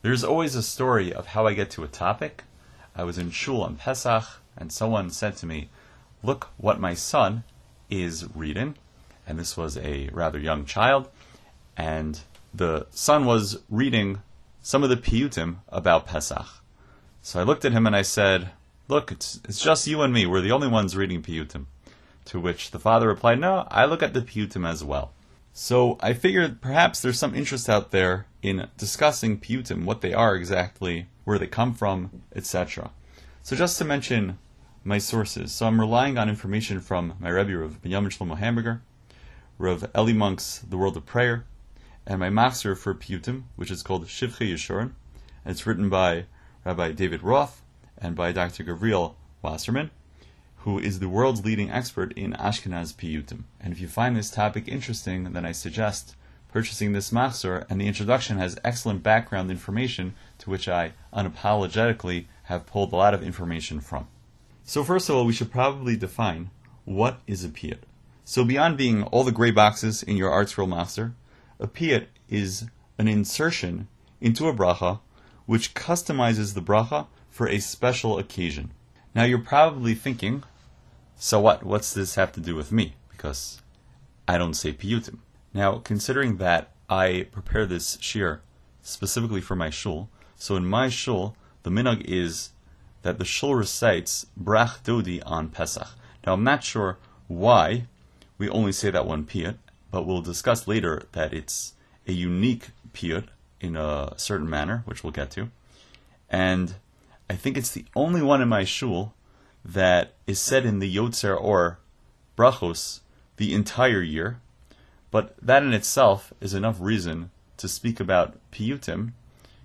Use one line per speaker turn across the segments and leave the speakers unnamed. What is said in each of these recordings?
There's always a story of how I get to a topic. I was in shul on Pesach, and someone said to me, "Look what my son is reading." And this was a rather young child, and the son was reading some of the piyutim about Pesach. So I looked at him and I said, "Look, it's just you and me. We're the only ones reading piyutim." To which the father replied, "No, I look at the piyutim as well." So I figured perhaps there's some interest out there in discussing piyutim, what they are exactly, where they come from, etc. So just to mention my sources. So I'm relying on information from my Rebbe, Rav Binyamin Shlomo Hamburger, Rav Eli Monk's The World of Prayer, and my Machzor for piyutim, which is called Shivchei Yeshurim, and it's written by Rabbi David Roth and by Dr. Gavriel Wasserman, who is the world's leading expert in Ashkenaz piyutim. And if you find this topic interesting, then I suggest purchasing this Machzor, and the introduction has excellent background information to which I unapologetically have pulled a lot of information from. So first of all, we should probably define what is a piyut. So beyond being all the gray boxes in your ArtScroll Machzor, a piyut is an insertion into a bracha which customizes the bracha for a special occasion. Now you're probably thinking, so what? What's this have to do with me? Because I don't say piyutim. Now, considering that I prepare this shir specifically for my shul, so in my shul, the minhag is that the shul recites Brach Dodi on Pesach. Now, I'm not sure why we only say that one piyut, but we'll discuss later that it's a unique piyut in a certain manner, which we'll get to. And I think it's the only one in my shul that is said in the Yotzer or Brachos the entire year, but that in itself is enough reason to speak about piyutim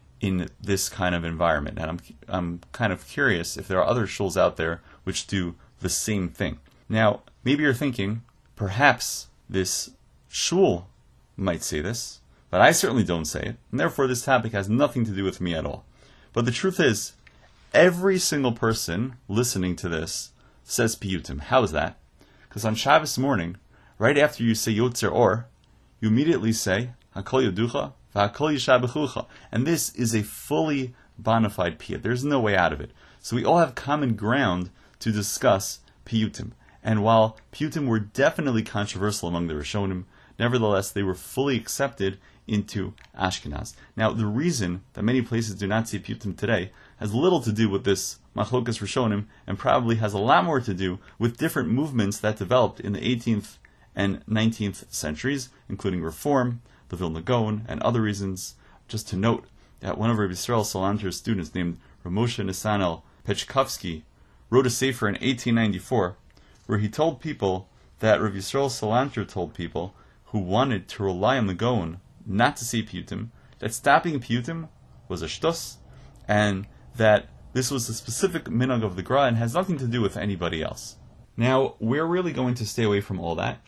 in this kind of environment. And I'm kind of curious if there are other shuls out there which do the same thing. Now, maybe you're thinking, perhaps this shul might say this, but I certainly don't say it, and therefore this topic has nothing to do with me at all. But the truth is, every single person listening to this says piyutim. How is that? Because on Shabbos morning, right after you say Yotzer Or, you immediately say Hakol Yoducha v'Hakol Yishabechucha, and this is a fully bona fide piyut. There's no way out of it. So we all have common ground to discuss piyutim. And while piyutim were definitely controversial among the Rishonim, nevertheless they were fully accepted into Ashkenaz. Now, the reason that many places do not say piyutim today has little to do with this Machlokas Rishonim, and probably has a lot more to do with different movements that developed in the 18th and 19th centuries, including Reform, the Vilna Gaon, and other reasons. Just to note that one of Rabbi Yisrael Salanter's students, named Ramosha Nisanel Pechkovsky, wrote a sefer in 1894 where he told people that Rabbi Yisrael Salanter told people who wanted to rely on the Gaon not to say piyutim, that stopping piyutim was a shtus, and that this was a specific minhag of the Gra and has nothing to do with anybody else. Now, we're really going to stay away from all that,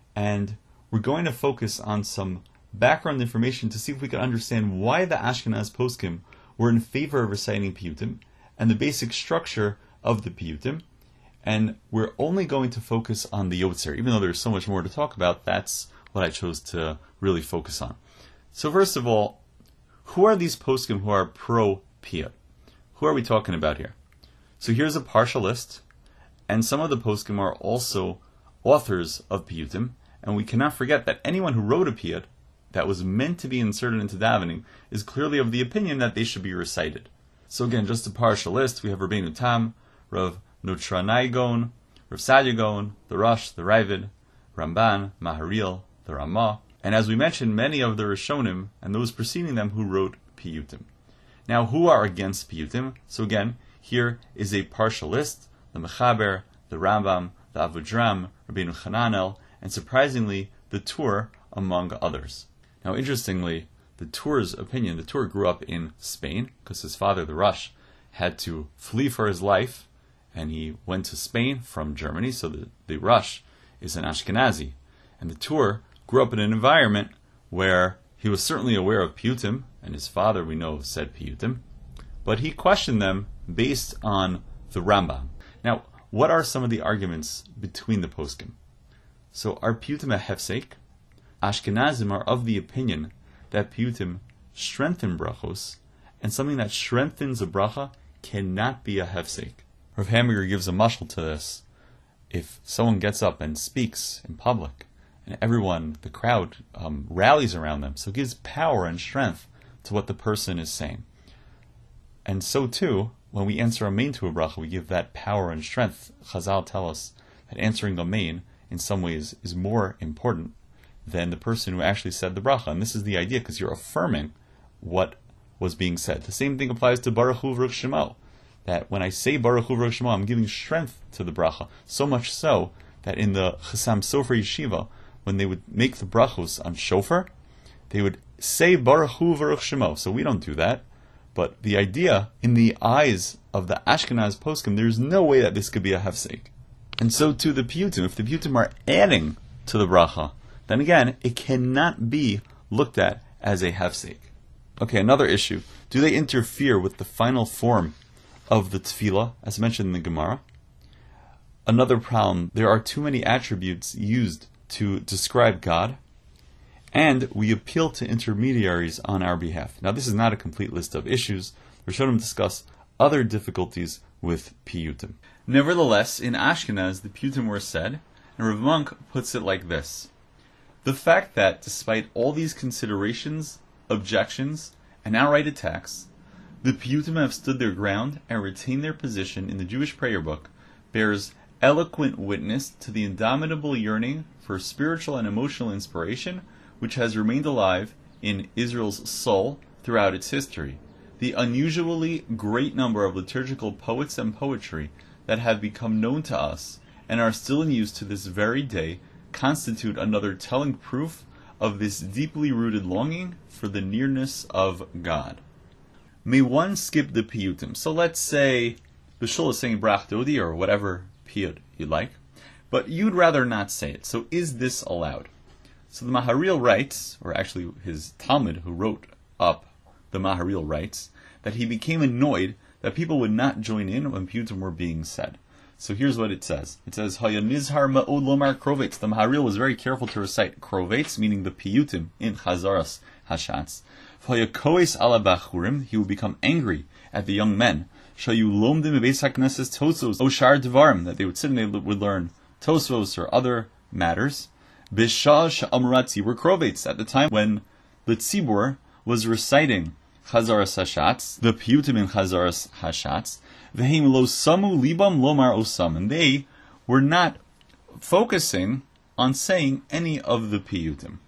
and we're going to focus on some background information to see if we can understand why the Ashkenaz poskim were in favor of reciting piyutim, and the basic structure of the piyutim. And we're only going to focus on the Yotzer. Even though there's so much more to talk about, that's what I chose to really focus on. So first of all, who are these poskim who are pro-piyut? Who are we talking about here? So here's a partial list, and some of the poskim are also authors of piyutim, and we cannot forget that anyone who wrote a piyut that was meant to be inserted into davening is clearly of the opinion that they should be recited. So again, just a partial list, we have Rabbeinu Tam, Rav Nutranai Gaon, Rav Sadia Gaon, the Rosh, the Ravid, Ramban, Maharil, the Ramah, and as we mentioned, many of the Rishonim and those preceding them who wrote piyutim. Now, who are against piyutim? So again, here is a partial list: the Mechaber, the Rambam, the Avodram, Rabbeinu Hananel, and surprisingly, the Tur, among others. Now, interestingly, the Tur's opinion, the Tur grew up in Spain, because his father, the Rosh, had to flee for his life, and he went to Spain from Germany, so the Rosh is an Ashkenazi. And the Tur grew up in an environment where he was certainly aware of piyutim, and his father, we know, said piyutim, but he questioned them based on the Rambam. Now, what are some of the arguments between the poskim? So, are piyutim a hefsek? Ashkenazim are of the opinion that piyutim strengthen brachos, and something that strengthens a bracha cannot be a hefsek. Rav Hamburger gives a mashal to this. If someone gets up and speaks in public, and everyone, the crowd, rallies around them, so it gives power and strength to what the person is saying. And so too, when we answer amen to a bracha, we give that power and strength. Chazal tell us that answering amen, in some ways, is more important than the person who actually said the bracha. And this is the idea, because you're affirming what was being said. The same thing applies to Baruch Hu V'ruch Shemo, that when I say Baruch Hu V'ruch Shemo, I'm giving strength to the bracha. So much so that in the Chasam Sofer Yeshiva, when they would make the brachos on shofar, they would say Baruch Hu V'ruch Shemo. So we don't do that. But the idea, in the eyes of the Ashkenaz poskim, there's no way that this could be a hefsek. And so too the piyutim. If the piyutim are adding to the bracha, then again, it cannot be looked at as a hefsek. Okay, another issue. Do they interfere with the final form of the tefillah, as mentioned in the Gemara? Another problem, there are too many attributes used to describe God, and we appeal to intermediaries on our behalf. Now, this is not a complete list of issues. Rishonim discuss other difficulties with piyutim. Nevertheless, in Ashkenaz, the piyutim were said, and Rav Monk puts it like this. The fact that, despite all these considerations, objections, and outright attacks, the piyutim have stood their ground and retained their position in the Jewish prayer book bears eloquent witness to the indomitable yearning for spiritual and emotional inspiration which has remained alive in Israel's soul throughout its history. The unusually great number of liturgical poets and poetry that have become known to us and are still in use to this very day constitute another telling proof of this deeply rooted longing for the nearness of God. May one skip the piyutim? So let's say the shul is saying brach dodi or whatever piyut you like, but you'd rather not say it. So is this allowed? So the Maharil writes, or actually his Talmud who wrote up the Maharil writes, that he became annoyed that people would not join in when piyutim were being said. So here's what it says. It says, Haya nizhar ma'od lomar krovetz. The Maharil was very careful to recite krovetz, meaning the piyutim in Chazaras Hashatz. Haya koes ala bachurim. He would become angry at the young men. Shayu lomdim beis hakneses tosos oshar devarim. That they would sit and they would learn tosos or other matters. Bishah sha'amratzi were krovetz. At the time when the tzibur was reciting Chazaras Hashatz, the piyutim in Chazaras Hashatz, V'heim lo samu libam lomar osam, and they were not focusing on saying any of the piyutim.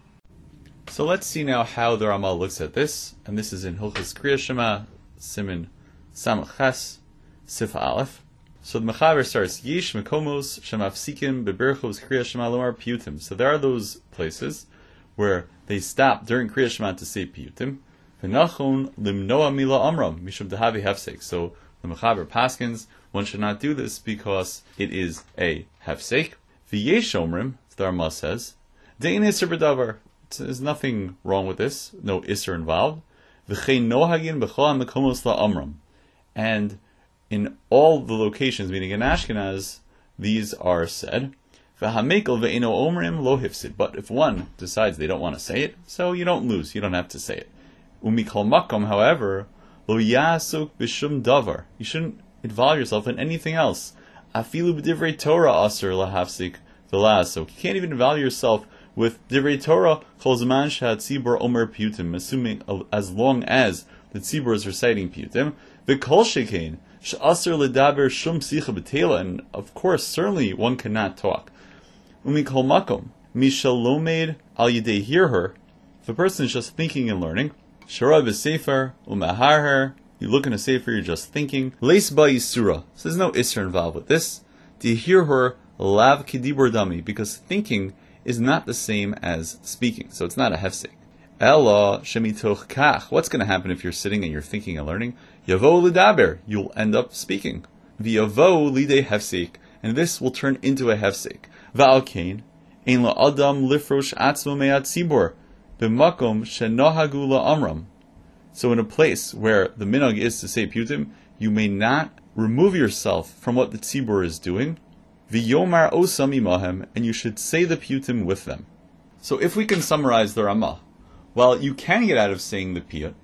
So let's see now how the Ramah looks at this, and this is in Hilchos Kriya Shema, Siman Samach Ches, Sif Aleph. So the Mechaber starts, Yesh mekomos shemafsikim beberchos Kriya Shema lomar piyutim. So there are those places where they stop during Kriya Shema to say piyutim. V'nachon limnoa mila amram mishum dehavi hefsek. So the Mechaber paskins, one should not do this because it is a hefsek. V'yesh omrim, the Ramah says, de'in iser b'davar. There's nothing wrong with this, no iser involved. V'chein nohagin b'chol ha'mekomos la'amram. And in all the locations, meaning in Ashkenaz, these are said. V'hamekel ve'eno omrim lo hifsid. But if one decides they don't want to say it, so you don't lose, you don't have to say it. Umikol makom, however, lo yasuk b'shum davar. You shouldn't involve yourself in anything else. Afilu b'divrei Torah aser lahafsik v'lasok. You can't even involve yourself with divrei Torah kol zman shehatzibur omer piyutim, assuming as long as the tzibur is reciting piyutim. V'kol shekein she'aser ledaber shum sicha b'tela, and of course, certainly one cannot talk. Umikol makom mishalomed al yidei hear her. If a person is just thinking and learning, Shara b'sefer u'maharher. You look in a sefer, you're just thinking. Leis ba yisura. So there's no isra involved with this. Do you hear her lav kidibur dami? Because thinking is not the same as speaking, so it's not a hefsek. Ella shemitoch kach. What's going to happen if you're sitting and you're thinking and learning? Yavo lidaber. You'll end up speaking. V'yavo lidei hefsek, and this will turn into a hefsek. Va'al kain ein la adam lifrosh atzmo me'at tzibur. B'makom shenohagu la'amram. So in a place where the minhag is to say piyutim, you may not remove yourself from what the tzibur is doing. V'yomar osam imahem, and you should say the piyutim with them. So if we can summarize the Ramah, well, you can get out of saying the piyut,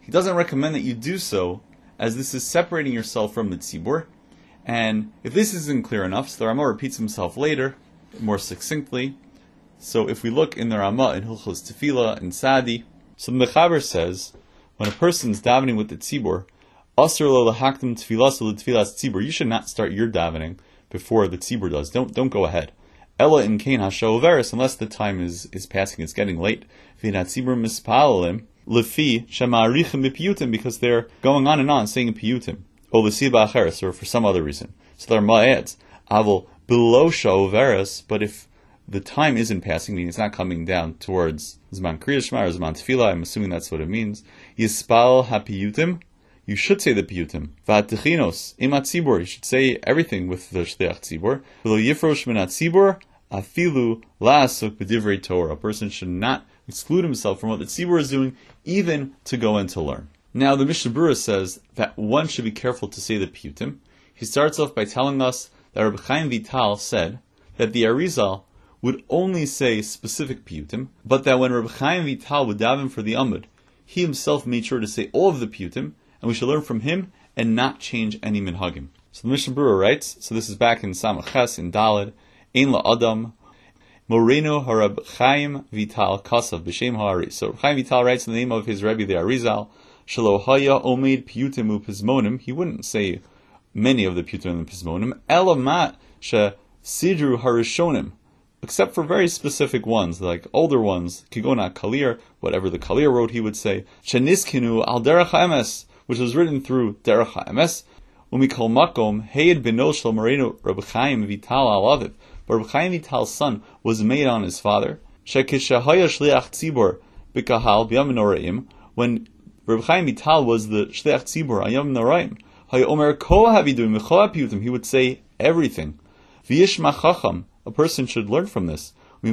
he doesn't recommend that you do so, as this is separating yourself from the tzibur. And if this isn't clear enough, so the Ramah repeats himself later, more succinctly. So if we look in the Ramah in Hilchos Tefillah and Sadi, so the Mechaber says, when a person's davening with the tzibur, Asr lo lahaktim tefillas lo tefillas tzibur, you should not start your davening before the tzibur does. Don't go ahead. Ella in kain hashoveris, unless the time is passing, it's getting late. V'nat tzibur mispalalim lefi shemarichem b'piyutim, because they're going on and on saying piyutim, or l'siba acheres, or for some other reason. So the Ramah adds, avol below shoveris, but if the time isn't passing, meaning it's not coming down towards Zman Kriyas Shema or Zman Tefillah, I'm assuming that's what it means. Yispal ha'piyutim, you should say the piyutim. Va'techinos, imat tzibur, you should say everything with the shliach tzibur. V'lo yifrosh minat tzibur, afilu la'asuk b'divrei Torah. A person should not exclude himself from what the tzibur is doing, even to go in to learn. Now the Mishnah Berurah says that one should be careful to say the piyutim. He starts off by telling us that Rabbi Chaim Vital said that the Arizal would only say specific piyutim, but that when Rabbi Chaim Vital would daven for the Amud, he himself made sure to say all of the piyutim, and we should learn from him and not change any minhagim. So the Mishnah Berurah writes, so this is back in Samach Ches in Daled, Ein la'adam, Moreno harab Chaim Vital kasav b'shem ha'ari. So Rabbi Chaim Vital writes in the name of his Rebbe the Arizal, Shelo haya omed piyutim u'pizmonim, he wouldn't say many of the piyutim and pizmonim, elamat she sidru harishonim, except for very specific ones, like older ones, Kigona Kalir, whatever the Kalir wrote, he would say, Sheniskinu al derech ha'emes, which was written through derech ha'emes, umikol makom, heyed beno shel moreno Rabbi Chaim Vital al aviv, but Rabbi Chaim Vital's son was made on his father, shekishahaya shliach tzibur b'kahal b'yam noraim, when Rabbi Chaim Vital was the shliach tzibur ayam noraim, haya omer kol havidum v'chol ha'piyutim, he would say everything. V'yishma chacham, a person should learn from this. A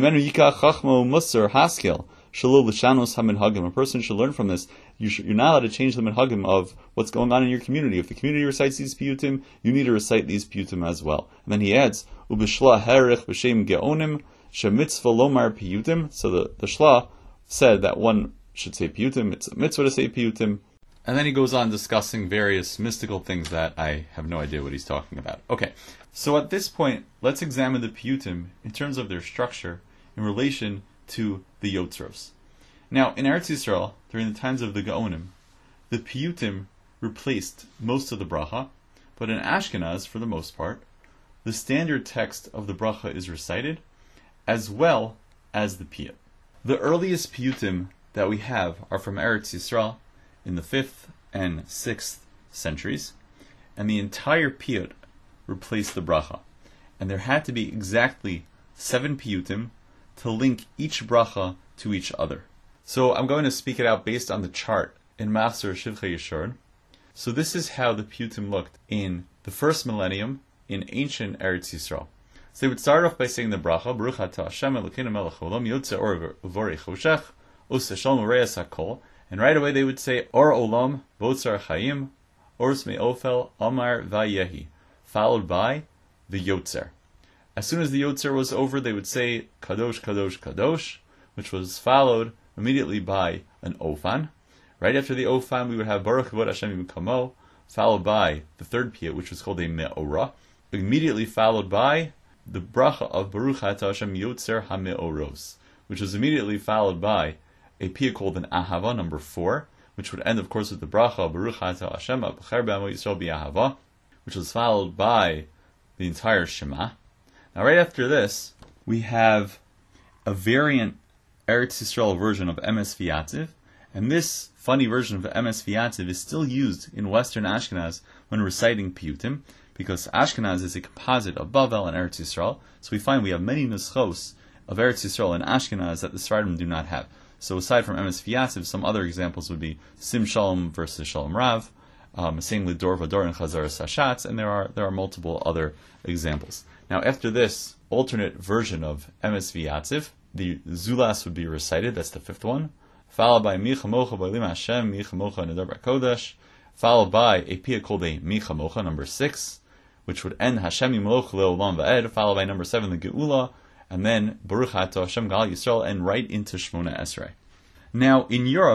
person should learn from this. You're not allowed to change the minhagim of what's going on in your community. If the community recites these piyutim, you need to recite these piyutim as well. And then he adds, Ubishla herich b'shem geonim shemitzvah lomar piyutim. So the shla said that one should say piyutim. It's a mitzvah to say piyutim. And then he goes on discussing various mystical things that I have no idea what he's talking about. Okay, so at this point, let's examine the piyutim in terms of their structure in relation to the yotzros. Now, in Eretz Yisrael, during the times of the Gaonim, the piyutim replaced most of the bracha, but in Ashkenaz, for the most part, the standard text of the bracha is recited, as well as the piyut. The earliest piyutim that we have are from Eretz Yisrael, in the 5th and 6th centuries, and the entire piyut replaced the bracha. And there had to be exactly 7 piyutim to link each bracha to each other. So I'm going to speak it out based on the chart in Machzor Shivchei Yeshurun. So this is how the piyutim looked in the first millennium in ancient Eretz Yisrael. So they would start off by saying the bracha, Baruch atah Hashem Elokeinu melech haolam, yotzei or v'vorei choshech, oseh shalom u'reyes hakol. And right away they would say, Or Olam, Botzar Chaim, Ors Me'ofel, Amar Vayehi, followed by the Yotzer. As soon as the Yotzer was over, they would say, Kadosh, Kadosh, Kadosh, which was followed immediately by an Ofan. Right after the Ofan, we would have Baruch Kvod Hashem Yimkamo, followed by the third piyut, which was called a Me'orah, immediately followed by the bracha of Baruch Atah Hashem Yotzer HaMe'oros, which was immediately followed by a piyut called an Ahava, number 4, which would end, of course, with the bracha Baruch Atah Hashem Abcher B'Amo Yisrael B'Ahava, which was followed by the entire Shema. Now, right after this, we have a variant Eretz Yisrael version of Emes V'Yatziv, and this funny version of Emes V'Yatziv is still used in Western Ashkenaz when reciting piyutim, because Ashkenaz is a composite of Bavel and Eretz Yisrael, so we find we have many nuschos of Eretz Yisrael and Ashkenaz that the Sfaradim do not have. So aside from Emes V'Yatziv, some other examples would be Sim Shalom versus Shalom Rav, saying Lidor Vador and Chazar Sashatz, and there are multiple other examples. Now after this alternate version of Emes V'Yatziv, the Zulas would be recited, that's the 5th one, followed by Mi Chamocha B'Elim Hashem, Mi Chamocha Nedar B'Kodesh, followed by a piyut called a Mi Chamocha, number 6, which would end Hashem Yimloch Le'olam Va'ed, followed by number 7, the Geula, and then Baruch Atah Hashem Gal Yisrael, and right into Shmona Esrei. Now, in Europe,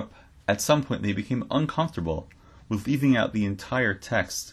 at some point they became uncomfortable with leaving out the entire text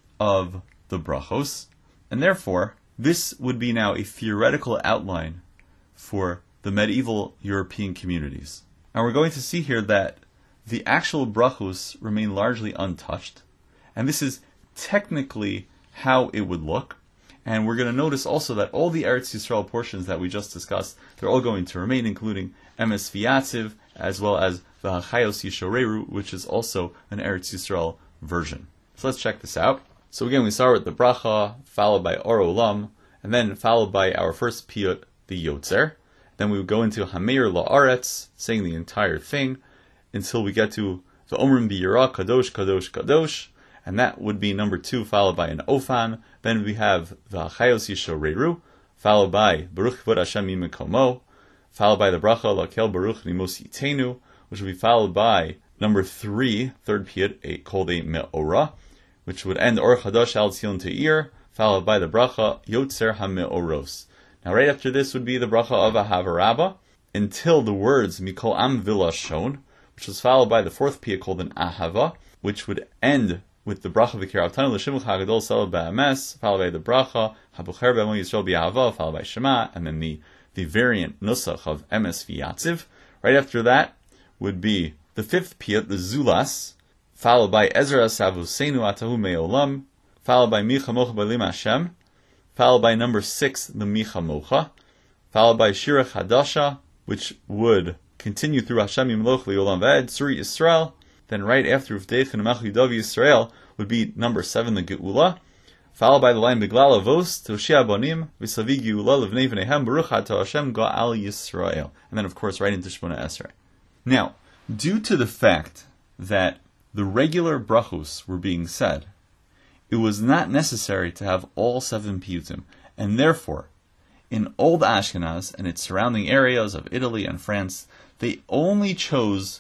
of the brachos, and therefore this would be now a theoretical outline for the medieval European communities. Now we're going to see here that the actual brachos remain largely untouched, and this is technically how it would look. And we're going to notice also that all the Eretz Yisrael portions that we just discussed, they're all going to remain, including Emes V'Yatziv, as well as V'Hachayos Yishoreru, which is also an Eretz Yisrael version. So let's check this out. So again, we start with the bracha, followed by Or Olam, and then followed by our first piyut, the Yotzer. Then we would go into Hameir La'aretz, saying the entire thing, until we get to the Omrim B'Yirah, Kadosh, Kadosh, Kadosh, and that would be number 2, followed by an Ofan. Then we have the Chayos Yishoreru, followed by Baruch Kvod Hashem Mimekomo, followed by the Bracha Lakel Baruch Nimos Yitenu, which would be followed by number 3, third piyut, called a Me'ora, which would end Or Chadash Al Tzion Te'ir, followed by the Bracha Yotzer HaMe'oros. Now right after this would be the Bracha of Ahavarabba, until the words Mikol Am Vilashon, which was followed by the fourth piyut called an Ahava, which would end with the bracha v'kir avtanu l'shimuch hagadol sel ba'ames, followed by the bracha habucher b'amon Yisrael b'ahava, followed by Shema, and then the variant nusach of Emes V'Yatziv. Right after that would be the fifth piyut, the Zulas, followed by Ezra Savuseinu Atahu Me'olam, followed by Micha Mocha B'Lim Hashem, followed by number 6, the Micha Mocha, followed by Shira Chadasha, which would continue through Hashem Yimloch Li'olam V'ed, Suri Yisrael. Then right after Uvdeich and Machlidav Yisrael would be number 7, the Geula, followed by the line Beglal Avos, Toshia Bonim, V'Savi Geula Levnei V'Nehem, Baruch Ato Hashem Ga'al Yisrael. And then of course right into Shmona Esrei. Now, due to the fact that the regular brachos were being said, it was not necessary to have all 7 piyutim, and therefore, in Old Ashkenaz and its surrounding areas of Italy and France, they only chose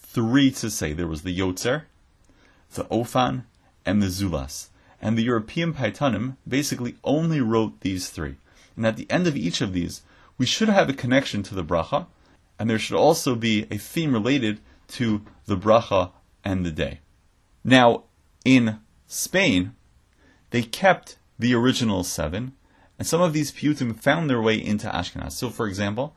3 to say. There was the Yotzer, the Ofan, and the Zulas. And the European Paitanim basically only wrote these 3. And at the end of each of these, we should have a connection to the bracha, and there should also be a theme related to the bracha and the day. Now, in Spain, they kept the original 7, and some of these piyutim found their way into Ashkenaz. So, for example,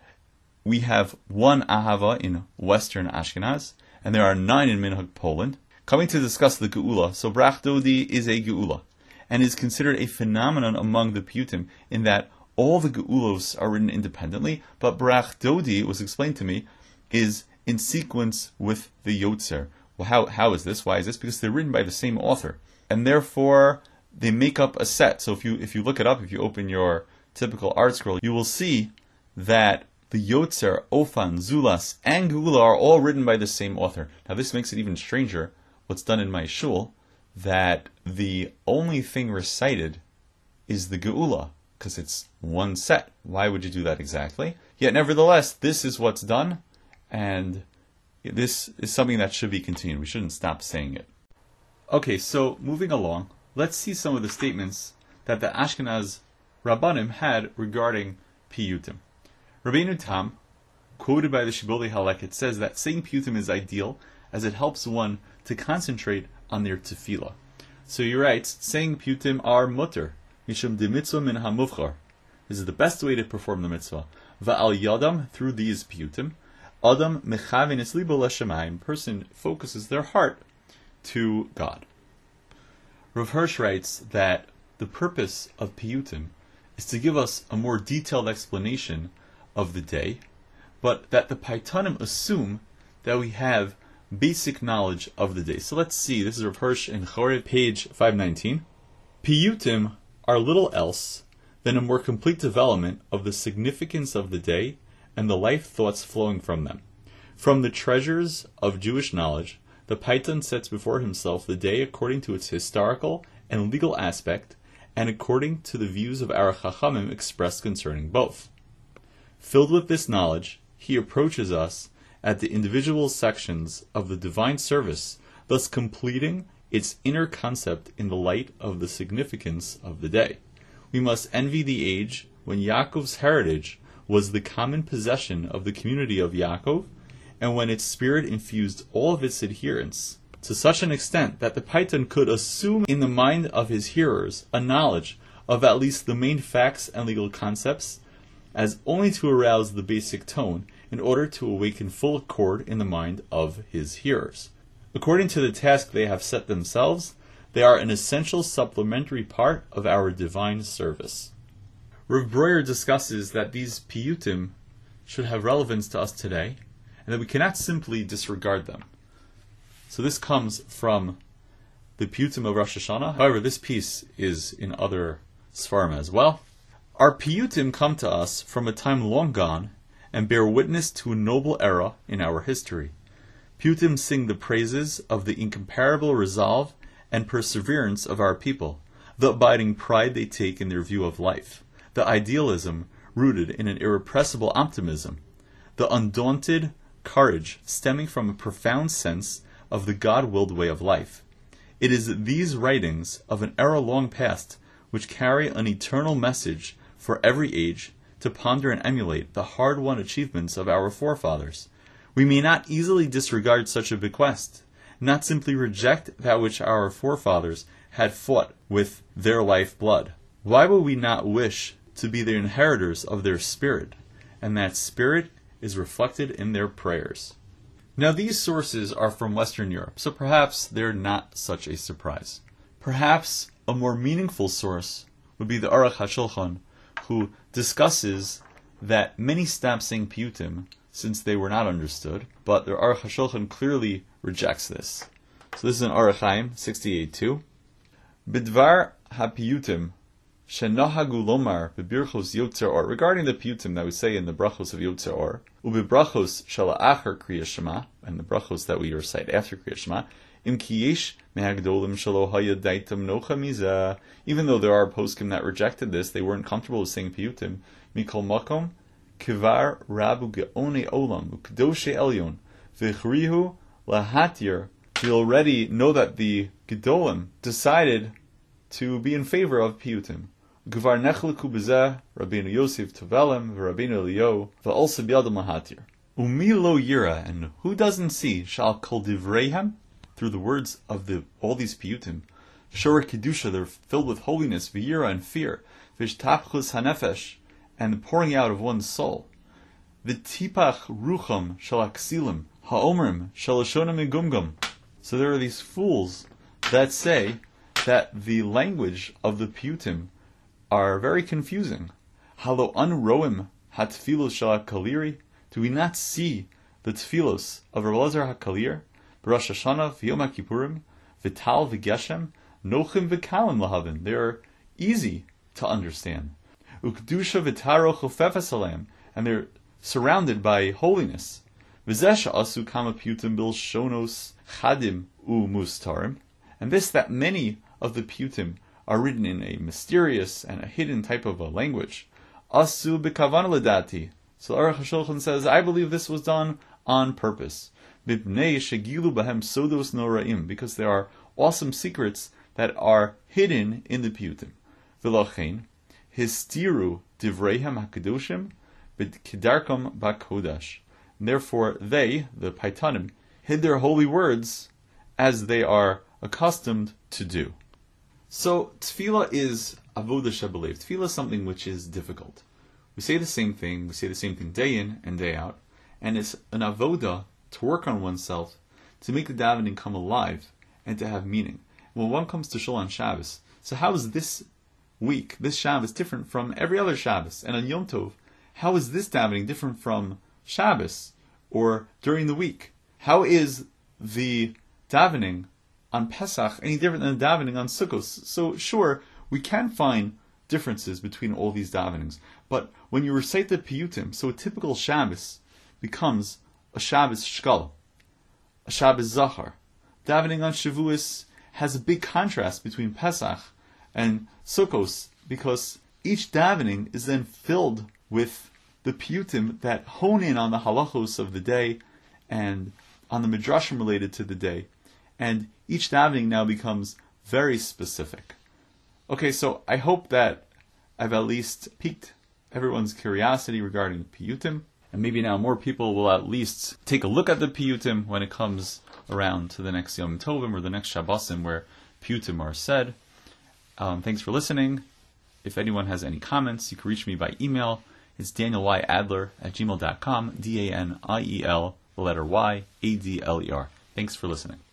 we have 1 Ahava in Western Ashkenaz, and there are 9 in Minhag Poland. Coming to discuss the Geula, so Brach Dodi is a Geula, and is considered a phenomenon among the piyutim, in that all the Geulos are written independently, but Brach Dodi, it was explained to me, is in sequence with the Yotzer. Well, how is this? Why is this? Because they're written by the same author, and therefore they make up a set. So if you look it up, if you open your typical art scroll, you will see that the Yotzer, Ofan, Zulas, and Geula are all written by the same author. Now this makes it even stranger, what's done in my shul, that the only thing recited is the Geula, because it's one set. Why would you do that exactly? Yet nevertheless, this is what's done, and this is something that should be continued. We shouldn't stop saying it. Okay, so moving along, let's see some of the statements that the Ashkenaz Rabbanim had regarding piyutim. Rabbeinu Tam, quoted by the Shibbolei Haleket, says that saying piyutim is ideal as it helps one to concentrate on their tefillah. So he writes, saying piyutim are mutter, mishum de mitzvah min hamuvchar. This is the best way to perform the mitzvah. Va'al yadam, through these piyutim, adam mechaven es libo l'shamayim, person focuses their heart to God. Rav Hirsch writes that the purpose of piyutim is to give us a more detailed explanation of the day, but that the Paitanim assume that we have basic knowledge of the day. So let's see, this is Rav Hirsch in Chorev, page 519. Piyutim are little else than a more complete development of the significance of the day and the life thoughts flowing from them. From the treasures of Jewish knowledge, the Paitan sets before himself the day according to its historical and legal aspect, and according to the views of our Chachamim expressed concerning both. Filled with this knowledge, he approaches us at the individual sections of the divine service, thus completing its inner concept in the light of the significance of the day. We must envy the age when Yaakov's heritage was the common possession of the community of Yaakov, and when its spirit infused all of its adherents to such an extent that the Paitan could assume in the mind of his hearers a knowledge of at least the main facts and legal concepts, as only to arouse the basic tone in order to awaken full accord in the mind of his hearers. According to the task they have set themselves, they are an essential supplementary part of our divine service. Rav Breuer discusses that these piyutim should have relevance to us today, and that we cannot simply disregard them. So this comes from the piyutim of Rosh Hashanah. However, this piece is in other Sfarim as well. Our piyutim come to us from a time long gone and bear witness to a noble era in our history. Piyutim sing the praises of the incomparable resolve and perseverance of our people, the abiding pride they take in their view of life, the idealism rooted in an irrepressible optimism, the undaunted courage stemming from a profound sense of the God-willed way of life. It is these writings of an era long past which carry an eternal message for every age to ponder and emulate the hard-won achievements of our forefathers. We may not easily disregard such a bequest, not simply reject that which our forefathers had fought with their life blood. Why would we not wish to be the inheritors of their spirit, and that spirit is reflected in their prayers? Now these sources are from Western Europe, so perhaps they're not such a surprise. Perhaps a more meaningful source would be the Aruch HaShulchan, who discusses that many stopped saying piyutim since they were not understood, but the Aruch HaShulchan clearly rejects this. So this is in Aruch Chaim 68:2. Bidvar hapiyutim shenohagu lomar bebirchos yotzer or, regarding the piyutim that we say in the brachos of yotzer or, ubebrachos shala'achar kriya shema, and the brachos that we recite after kriya shema, im kiyesh mehagdolim shalo haya daitam nocha mizah. Even though there are poskim that rejected this, they weren't comfortable with saying piyutim. Mikol makom kivar rabu geone olam ukdoshe elyon v'chrihu lahatir. We already know that the gedolim decided to be in favor of piyutim. Gvar nechleku b'zeh Rabbeinu Yosef Tovelem v'Rabbeinu Eliyahu v'alsa b'yadam lahatir. Umi lo yira, and who doesn't see, shall kol divreihem, through the words of all these piyutim, shor kedusha, they're filled with holiness, v'yira, and fear, v'shtapchus hanefesh, and the pouring out of one's soul, v'tipach rucham shalaksilim, haomrim shalashonim megumgum. So there are these fools that say that the language of the piyutim are very confusing. Halo unroim hatfilos shalakaliri. Do we not see the tfilos of Rav Elazar HaKalir, Rosh Hashanah, v'Yom HaKippurim, v'Tal v'Geshem, nochim v'kalim lahavin? They are easy to understand. Ukdusha v'Taro chofefes aleim, and they're surrounded by holiness. V'zesh asu kama piyutim bil shonos chadim u mustarim, and this that many of the piyutim are written in a mysterious and a hidden type of a language. Asu b'kavan ledati. So Aruch HaShulchan says, I believe this was done on purpose. B'pnei shegilu bahem sodos noraim, because there are awesome secrets that are hidden in the piyutim. V'lochein histiru divreihem hakadoshim b'kedarkam b'kodash. Therefore they, the Paitanim, hid their holy words as they are accustomed to do. So tefillah is avodah shebelev. Tefillah is something which is difficult. We say the same thing day in and day out, and it's an avodah to work on oneself, to make the davening come alive, and to have meaning. When one comes to Shul on Shabbos, so how is this week, this Shabbos, different from every other Shabbos? And on Yom Tov, how is this davening different from Shabbos, or during the week? How is the davening on Pesach any different than the davening on Sukkot? So sure, we can find differences between all these davenings, but when you recite the piyutim, so a typical Shabbos becomes a Shabbos shkal, a Shabbos zachar. Davening on Shavuos has a big contrast between Pesach and Sukkos, because each davening is then filled with the piyutim that hone in on the halachos of the day and on the midrashim related to the day, and each davening now becomes very specific. Okay, so I hope that I've at least piqued everyone's curiosity regarding piyutim, And maybe now more people will at least take a look at the piyutim when it comes around to the next Yom Tovim or the next Shabbosim where piyutim are said. Thanks for listening. If anyone has any comments, you can reach me by email. It's danielyadler@gmail.com, DANIEL, the letter Y, ADLER. Thanks for listening.